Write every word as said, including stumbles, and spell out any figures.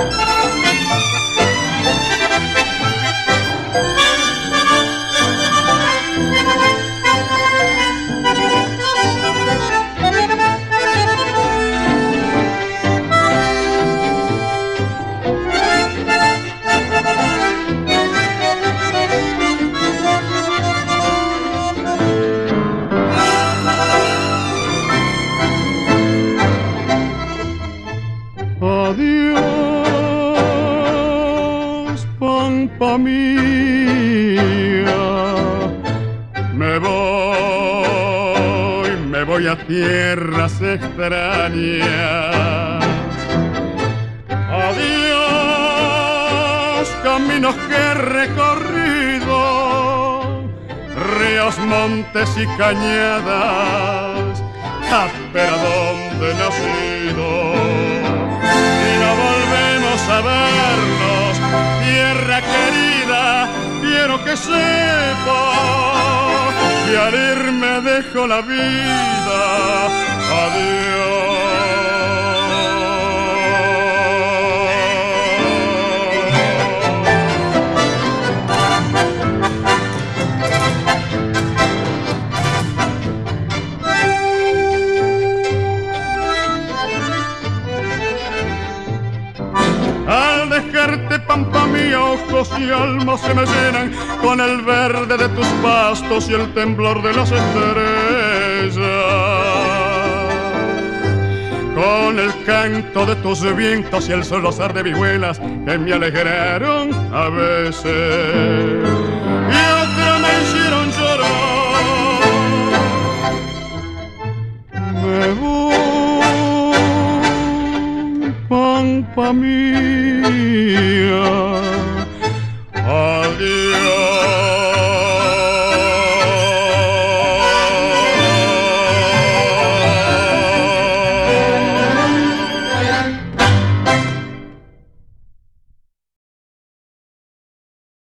Adiós, pampa mía, me voy, me voy a tierras extrañas. Adiós, caminos que he recorrido, ríos, montes y cañadas, pero donde he nacido. A vernos, tierra querida, quiero que sepa que al irme dejo la vida. Adiós. Al dejarte, pampa mía, ojos y alma se me llenan con el verde de tus pastos y el temblor de las estrellas, con el canto de tus vientos y el solozar de vihuelas que me alegraron a veces.